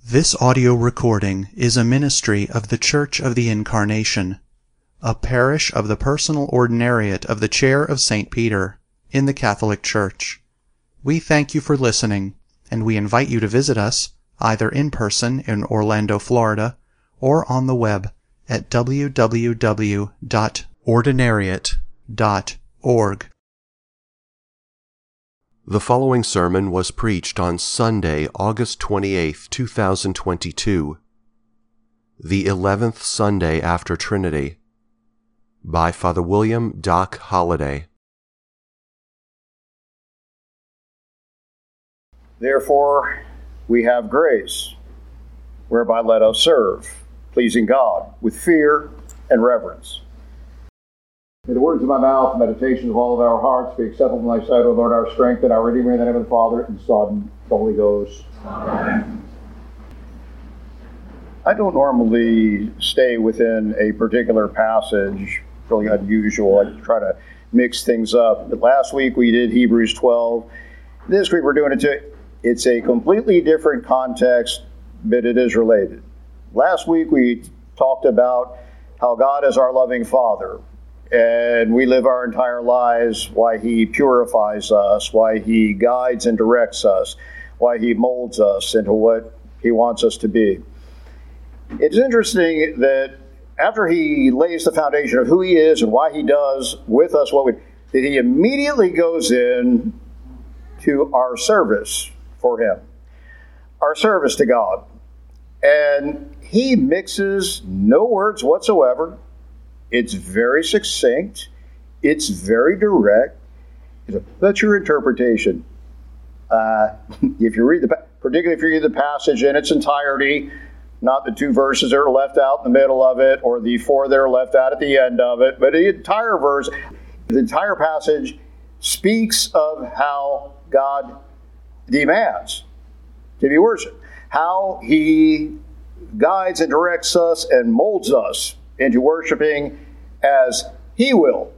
This audio recording is a ministry of the Church of the Incarnation, a parish of the personal ordinariate of the Chair of St. Peter in the Catholic Church. We thank you for listening, and we invite you to visit us either in person in Orlando, Florida, or on the web at www.ordinariate.org. The following sermon was preached on Sunday, August 28, 2022, the 11th Sunday after Trinity, by Father William Doc Holliday. Therefore, we have grace, whereby let us serve, pleasing God with fear and reverence. May the words of my mouth, the meditations of all of our hearts be acceptable in thy sight, O Lord, our strength and our Redeemer, in the name of the Father, and the Son, and the Holy Ghost. Amen. I don't normally stay within a particular passage, really unusual. I try to mix things up. But last week we did Hebrews 12. This week we're doing it too. It's a completely different context, but it is related. Last week we talked about how God is our loving Father, and we live our entire lives, why He purifies us, why He guides and directs us, why He molds us into what He wants us to be. It's interesting that after He lays the foundation of who He is and why He does with us that He immediately goes in to our service for Him, our service to God. And He mixes no words whatsoever. It's very succinct. It's very direct. That's your interpretation. If you read particularly if you read the passage in its entirety, not the two verses that are left out in the middle of it, or the four that are left out at the end of it, but the entire verse, the entire passage speaks of how God demands to be worshipped, how He guides and directs us and molds us into worshiping as He will.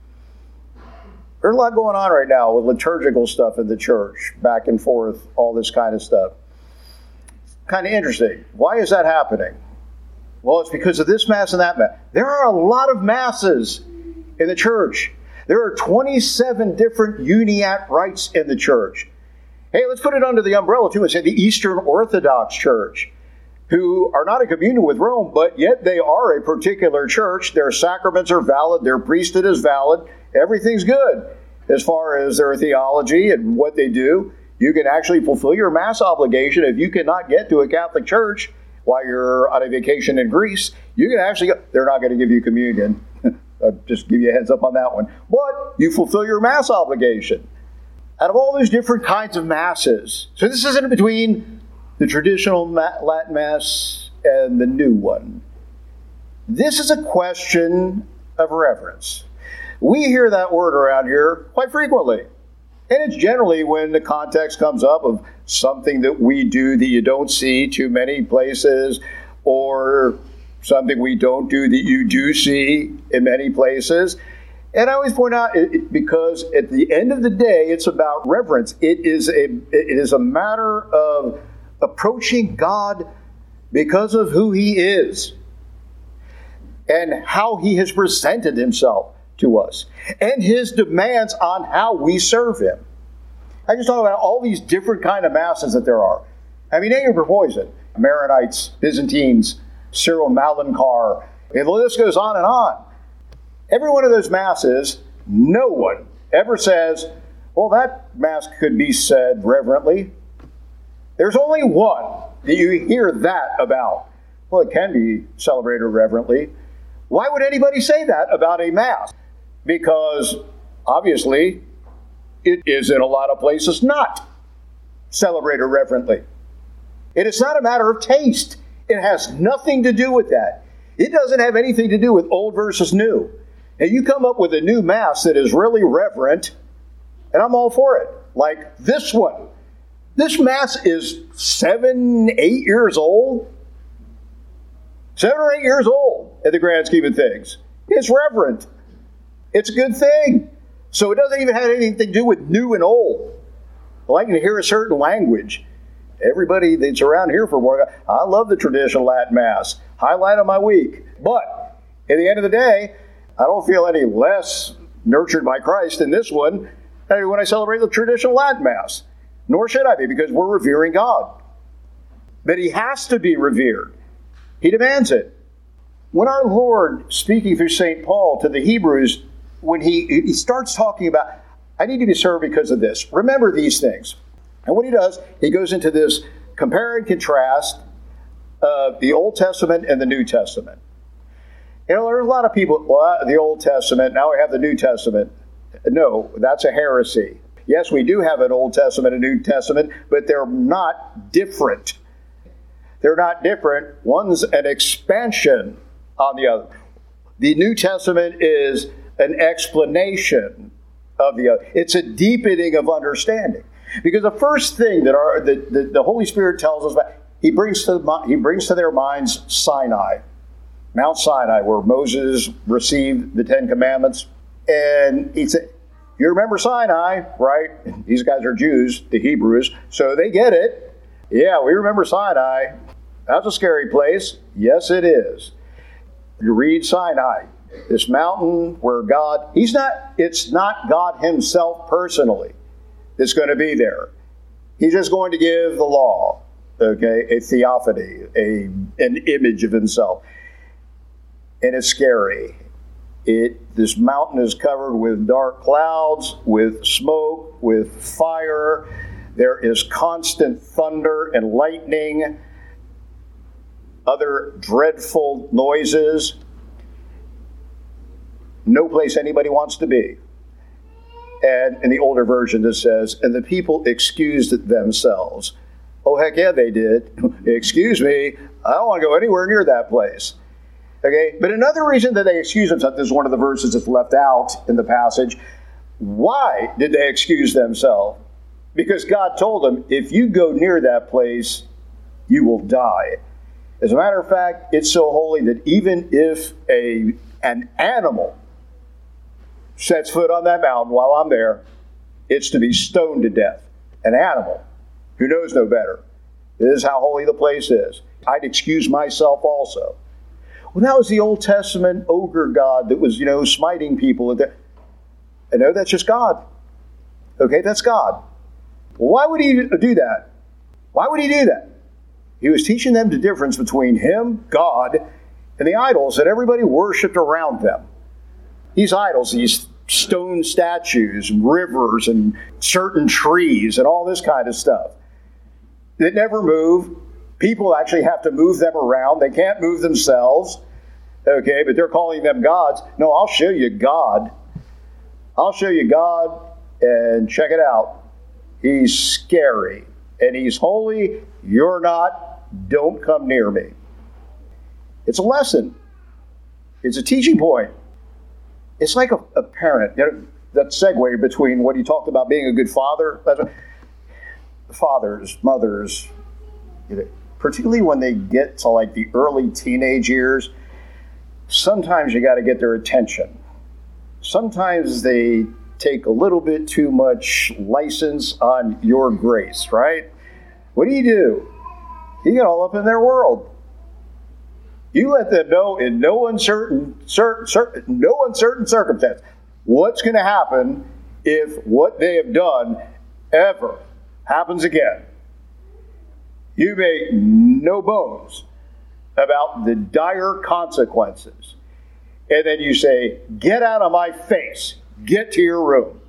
There's a lot going on right now with liturgical stuff in the church, back and forth, all this kind of stuff. Kind of interesting. Why is that happening? Well, it's because of this Mass and that Mass. There are a lot of Masses in the church. There are 27 different uniat rites in the church. Hey, let's put it under the umbrella, too, and say the Eastern Orthodox Church, who are not in communion with Rome, but yet they are a particular church. Their sacraments are valid. Their priesthood is valid. Everything's good as far as their theology and what they do. You can actually fulfill your Mass obligation if you cannot get to a Catholic church while you're on a vacation in Greece. You can actually go. They're not going to give you communion. I'll just give you a heads up on that one. But you fulfill your Mass obligation. Out of all those different kinds of Masses, so this isn't between the traditional Latin Mass and the new one. This is a question of reverence. We hear that word around here quite frequently. And it's generally when the context comes up of something that we do that you don't see too many places, or something we don't do that you do see in many places. And I always point out, because at the end of the day, it's about reverence. It is a matter of approaching God because of who He is and how He has presented Himself to us and His demands on how we serve Him. I just talk about all these different kind of Masses that there are. I mean, name your poison. Maronites, Byzantines, Syro-Malankar, and the list goes on and on. Every one of those Masses, no one ever says, well, that Mass could be said reverently. There's only one that you hear that about. Well, it can be celebrated reverently. Why would anybody say that about a Mass? Because, obviously, it is in a lot of places not celebrated reverently. It is not a matter of taste. It has nothing to do with that. It doesn't have anything to do with old versus new. And you come up with a new Mass that is really reverent, and I'm all for it. Like this one. This Mass is 7, 8 years old. 7 or 8 years old in the grand scheme of things. It's reverent. It's a good thing. So it doesn't even have anything to do with new and old. Well, I can hear a certain language Everybody that's around here for work, I love the traditional Latin Mass. Highlight of my week. But at the end of the day, I don't feel any less nurtured by Christ in this one than when I celebrate the traditional Latin Mass. Nor should I be, because we're revering God. But he has to be revered. He demands it. When our Lord, speaking through St. Paul to the Hebrews, when he starts talking about, I need to be served because of this. Remember these things. And what he does, he goes into this compare and contrast of the Old Testament and the New Testament. You know, there's a lot of people, well, the Old Testament, now we have the New Testament. No, that's a heresy. Yes, we do have an Old Testament and New Testament, but they're not different. They're not different. One's an expansion on the other. The New Testament is an explanation of the other. It's a deepening of understanding. Because the first thing that the Holy Spirit tells us about, he brings to their minds Sinai, Mount Sinai, where Moses received the Ten Commandments. And he said, you remember Sinai, right? These guys are Jews, the Hebrews, so they get it. Yeah, we remember Sinai. That's a scary place. Yes, it is. You read Sinai, this mountain where God, it's not God himself personally that's going to be there. He's just going to give the law, okay, a theophany, an image of himself. And it's scary. This mountain is covered with dark clouds, with smoke, with fire. There is constant thunder and lightning, other dreadful noises. No place anybody wants to be. And in the older version it says, and the people excused themselves. Oh, heck yeah, they did. Excuse me, I don't want to go anywhere near that place. Okay, but another reason that they excuse themselves, this is one of the verses that's left out in the passage. Why did they excuse themselves? Because God told them, if you go near that place, you will die. As a matter of fact, it's so holy that even if an animal sets foot on that mountain while I'm there, it's to be stoned to death. An animal who knows no better. This is how holy the place is. I'd excuse myself also. Well, that was the Old Testament ogre god that was, smiting people. I know that's just God. Okay, that's God. Well, why would he do that? Why would he do that? He was teaching them the difference between him, God, and the idols that everybody worshipped around them. These idols, these stone statues, and rivers, and certain trees, and all this kind of stuff that never move. People actually have to move them around. They can't move themselves. Okay, but they're calling them gods. No, I'll show you God. I'll show you God, and check it out. He's scary, and he's holy. You're not. Don't come near me. It's a lesson. It's a teaching point. It's like a parent. That segue between what he talked about being a good father. Fathers, mothers, particularly when they get to like the early teenage years, sometimes you got to get their attention. Sometimes they take a little bit too much license on your grace, right? What do? You get all up in their world. You let them know in no uncertain circumstance what's going to happen if what they have done ever happens again. You make no bones about the dire consequences. And then you say, get out of my face. Get to your room.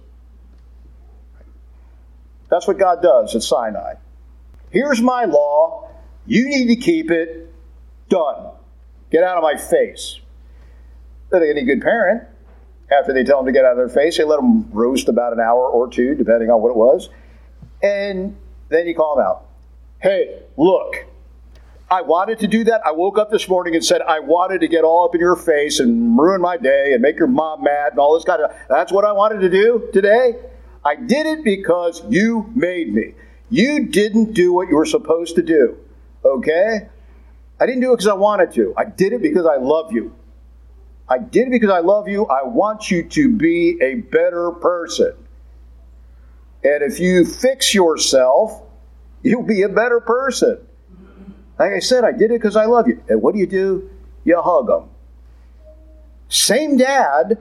That's what God does at Sinai. Here's my law. You need to keep it. Done. Get out of my face. But any good parent, after they tell them to get out of their face, they let them roast about an hour or two, depending on what it was. And then you call them out. Hey, look, I wanted to do that. I woke up this morning and said I wanted to get all up in your face and ruin my day and make your mom mad and all this kind of... That's what I wanted to do today. I did it because you made me. You didn't do what you were supposed to do. Okay? I didn't do it because I wanted to. I did it because I love you. I did it because I love you. I want you to be a better person. And if you fix yourself You'll be a better person. Like I said, I did it because I love you. And what do? You hug them. Same dad,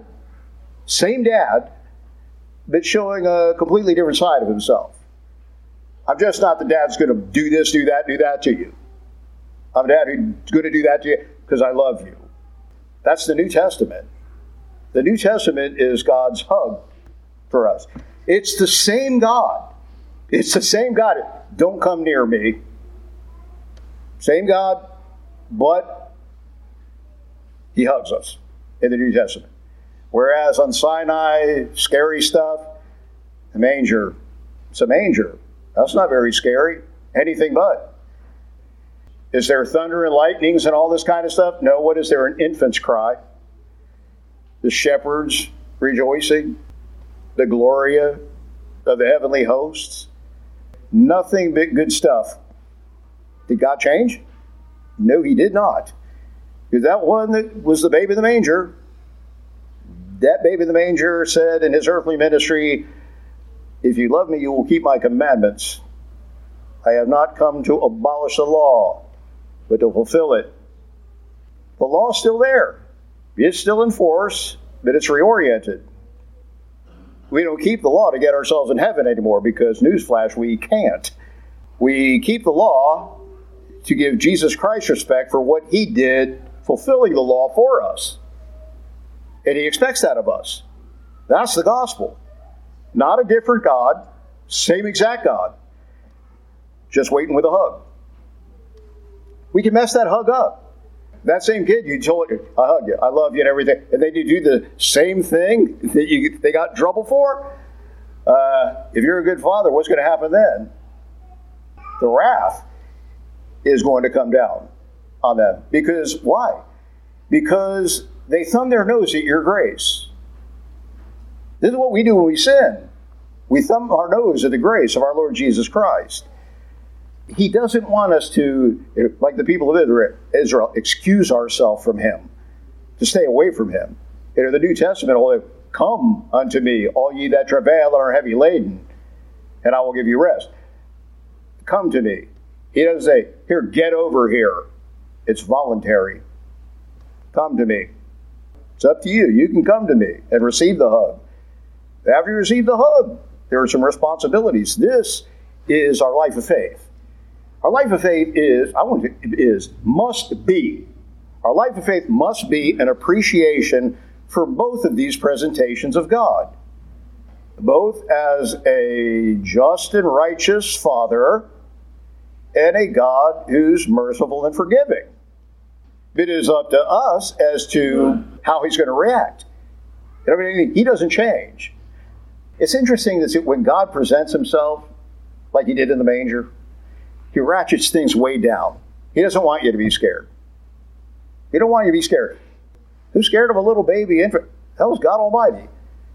but showing a completely different side of himself. I'm just not the dad that's going to do this, do that to you. I'm a dad who's going to do that to you because I love you. That's the New Testament. The New Testament is God's hug for us. It's the same God. It's the same God. Don't come near me. Same God, but he hugs us in the New Testament. Whereas on Sinai, scary stuff, the manger, it's a manger. That's not very scary. Anything but. Is there thunder and lightnings and all this kind of stuff? No. What is there? An infant's cry. The shepherds rejoicing. The Gloria of the heavenly hosts. Nothing but good stuff. Did God change? No, he did not. Because that one that was the babe in the manger, that babe in the manger said in his earthly ministry, if you love me, you will keep my commandments. I have not come to abolish the law, but to fulfill it. The law's still there. It's still in force, but it's reoriented. We don't keep the law to get ourselves in heaven anymore because, newsflash, we can't. We keep the law to give Jesus Christ respect for what he did, fulfilling the law for us. And he expects that of us. That's the gospel. Not a different God, same exact God, just waiting with a hug. We can mess that hug up. That same kid, you told it, I hug you, I love you and everything, and then you do the same thing that they got in trouble for? If you're a good father, what's going to happen then? The wrath is going to come down on them. Because why? Because they thumb their nose at your grace. This is what we do when we sin. We thumb our nose at the grace of our Lord Jesus Christ. He doesn't want us to, like the people of Israel, excuse ourselves from him, to stay away from him. In the New Testament, come unto me, all ye that travail and are heavy laden, and I will give you rest. Come to me. He doesn't say, here, get over here. It's voluntary. Come to me. It's up to you. You can come to me and receive the hug. After you receive the hug, there are some responsibilities. This is our life of faith. Our life of faith must be. Our life of faith must be an appreciation for both of these presentations of God. Both as a just and righteous Father and a God who's merciful and forgiving. It is up to us as to how he's going to react. I mean, he doesn't change. It's interesting that when God presents himself, like he did in the manger, he ratchets things way down. He doesn't want you to be scared. He don't want you to be scared. Who's scared of a little baby infant? Hell's God Almighty.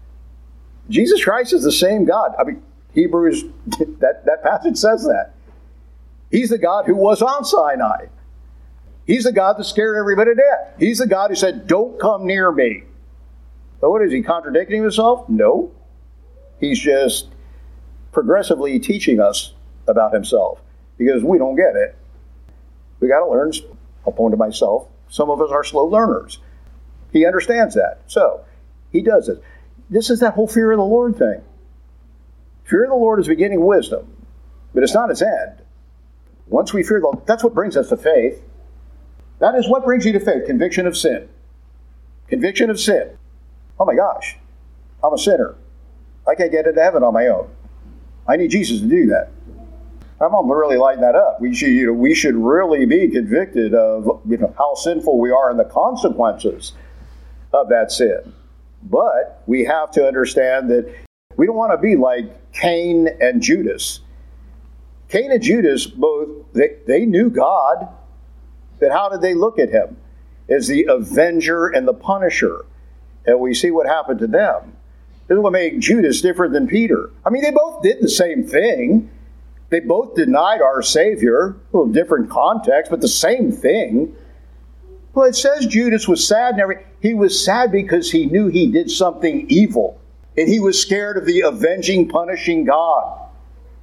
Jesus Christ is the same God. I mean, Hebrews, that passage says that. He's the God who was on Sinai. He's the God that scared everybody to death. He's the God who said, don't come near me. But what is he, contradicting himself? No. He's just progressively teaching us about himself because we don't get it. We got to learn. I'll point to myself. Some of us are slow learners. He understands that. So he does it. This is that whole fear of the Lord thing. Fear of the Lord is beginning wisdom, but it's not its end. Once we fear the Lord, that's what brings us to faith. That is what brings you to faith, conviction of sin. Conviction of sin. Oh my gosh, I'm a sinner. I can't get into heaven on my own. I need Jesus to do that. I'm going to really lighten that up. We should really be convicted of how sinful we are and the consequences of that sin. But we have to understand that we don't want to be like Cain and Judas. Cain and Judas both, they knew God, but how did they look at him? As the avenger and the punisher. And we see what happened to them. This is what made Judas different than Peter. I mean, they both did the same thing. They both denied our Savior. A little different context, but the same thing. Well, it says Judas was sad. He was sad because he knew he did something evil. And he was scared of the avenging, punishing God.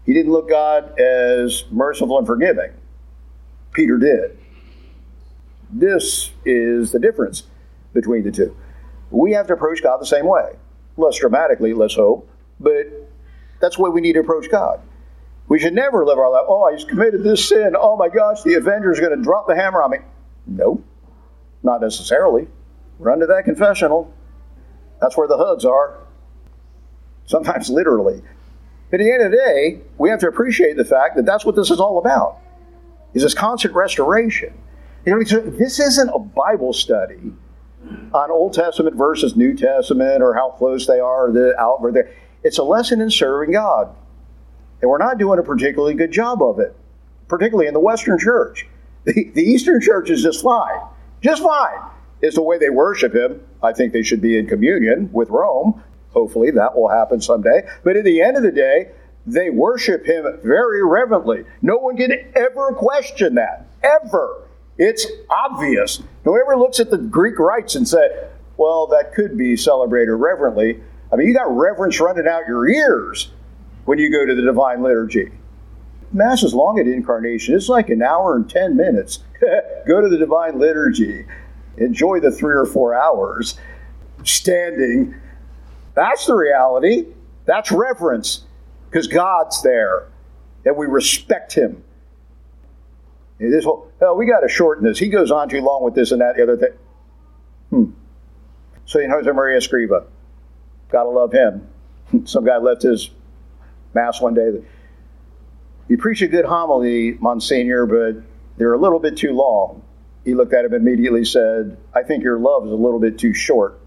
He didn't look God as merciful and forgiving. Peter did. This is the difference between the two. We have to approach God the same way. Less dramatically, let's hope, but that's the way we need to approach God. We should never live our life, oh, I just committed this sin. Oh my gosh, the Avenger's going to drop the hammer on me. No, not necessarily. Run to that confessional. That's where the hugs are. Sometimes literally. But at the end of the day, we have to appreciate the fact that that's what this is all about. Is this constant restoration. You know, this isn't a Bible study on Old Testament versus New Testament or how close they are or the outward there. It's a lesson in serving God. And we're not doing a particularly good job of it, particularly in the Western church. The Eastern church is just fine. Just fine. It's the way they worship Him. I think they should be in communion with Rome. Hopefully that will happen someday. But at the end of the day, they worship Him very reverently. No one can ever question that. Ever. It's obvious. No one ever looks at the Greek rites and say, well, that could be celebrated reverently. I mean, you got reverence running out your ears when you go to the Divine Liturgy. Mass is long at Incarnation. It's like an hour and 10 minutes. Go to the Divine Liturgy. Enjoy the 3 or 4 hours standing. That's the reality. That's reverence. Because God's there. And we respect Him. And this whole, oh, we got to shorten this. He goes on too long with this and that, the other thing. St. Jose Maria Escriva. Got to love him. Some guy left his Mass one day. You preach a good homily, Monsignor, but they're a little bit too long. He looked at him and immediately said, I think your love is a little bit too short.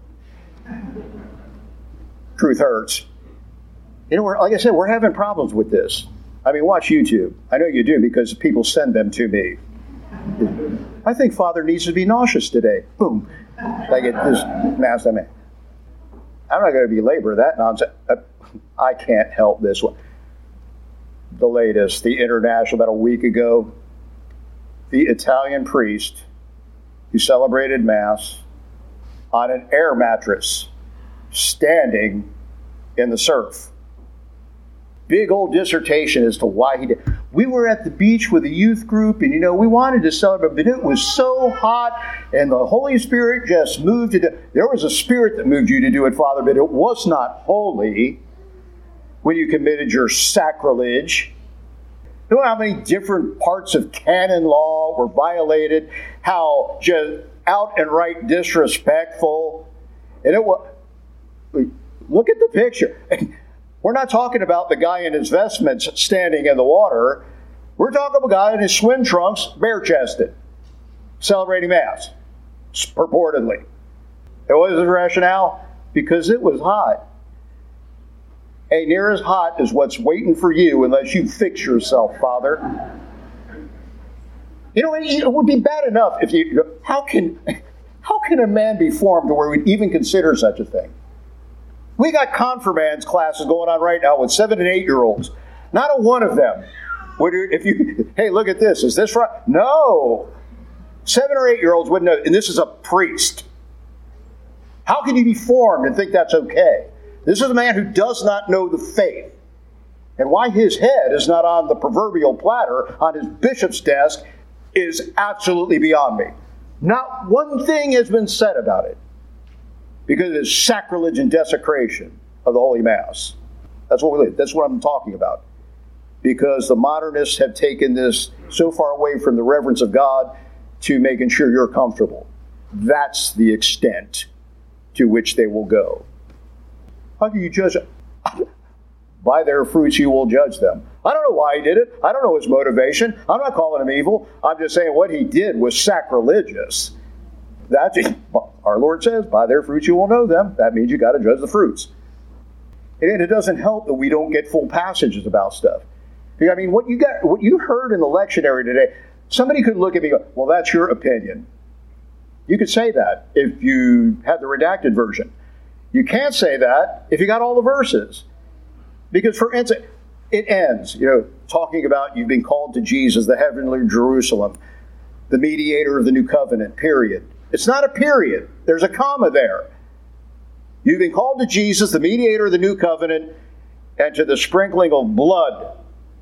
Truth hurts. You know, like I said, we're having problems with this. I mean, watch YouTube. I know you do because people send them to me. I think Father needs to be nauseous today. Boom. I get this Mass. I'm not going to belabor that nonsense. I can't help this one. The latest, the international, about a week ago, the Italian priest who celebrated Mass on an air mattress, standing in the surf. Big old dissertation as to why he did. We were at the beach with a youth group, and we wanted to celebrate, but it was so hot, and the Holy Spirit just moved to do. There was a spirit that moved you to do it, Father, but it was not holy when you committed your sacrilege. You know how many different parts of canon law were violated? How just out and right disrespectful. And it was. Look at the picture. We're not talking about the guy in his vestments standing in the water. We're talking about a guy in his swim trunks, bare-chested, celebrating Mass, purportedly. And what is his rationale? Because it was hot. Hey, near as hot as what's waiting for you unless you fix yourself, Father. It would be bad enough if you... How can a man be formed to where we'd even consider such a thing? We got confirmands classes going on right now with 7 and 8-year-olds. Not a one of them. Hey, look at this. Is this right? No. 7 or 8-year-olds wouldn't know. And this is a priest. How can you be formed and think that's okay? This is a man who does not know the faith. And why his head is not on the proverbial platter on his bishop's desk is absolutely beyond me. Not one thing has been said about it. Because it is sacrilege and desecration of the Holy Mass. That's what I'm talking about. Because the modernists have taken this so far away from the reverence of God to making sure you're comfortable. That's the extent to which they will go. How can you judge it? By their fruits you will judge them. I don't know why he did it. I don't know his motivation. I'm not calling him evil. I'm just saying what he did was sacrilegious. Our Lord says, by their fruits you will know them. That means you got to judge the fruits. And it doesn't help that we don't get full passages about stuff. I mean, what you heard in the lectionary today, somebody could look at me and go, well, that's your opinion. You could say that if you had the redacted version. You can't say that if you got all the verses. Because, for instance, it ends, talking about you've been called to Jesus, the heavenly Jerusalem, the mediator of the new covenant, period. It's not a period. There's a comma there. You've been called to Jesus, the mediator of the new covenant, and to the sprinkling of blood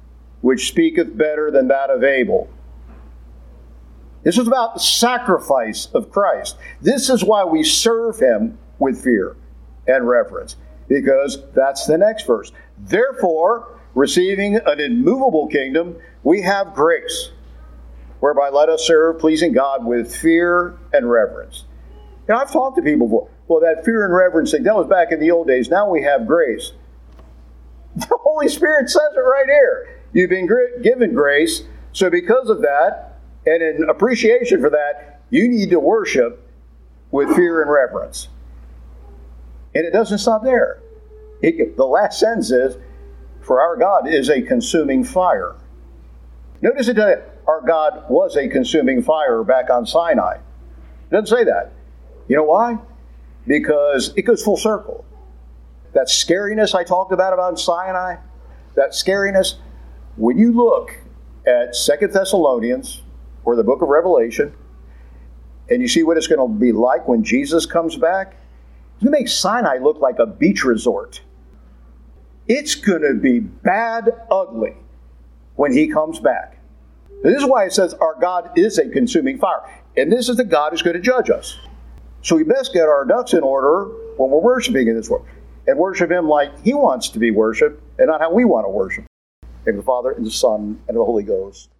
which speaketh better than that of Abel. This is about the sacrifice of Christ. This is why we serve him with fear and reverence, because that's the next verse. Therefore, receiving an immovable kingdom, we have grace, whereby let us serve, pleasing God with fear and reverence. You know, I've talked to people before. Well, that fear and reverence thing, that was back in the old days. Now we have grace. The Holy Spirit says it right here. You've been given grace, so because of that, and in appreciation for that, you need to worship with fear and reverence. And it doesn't stop there. The last sentence is, for our God is a consuming fire. Notice it doesn't, our God was a consuming fire back on Sinai. It doesn't say that. You know why? Because it goes full circle. That scariness I talked about Sinai, that scariness, when you look at 2 Thessalonians or the book of Revelation, and you see what it's going to be like when Jesus comes back, it's going to make Sinai look like a beach resort. It's going to be bad, ugly when he comes back. And this is why it says our God is a consuming fire. And this is the God who's going to judge us. So we best get our ducks in order when we're worshiping in this world. And worship him like he wants to be worshipped and not how we want to worship. In the Father, and the Son, and the Holy Ghost.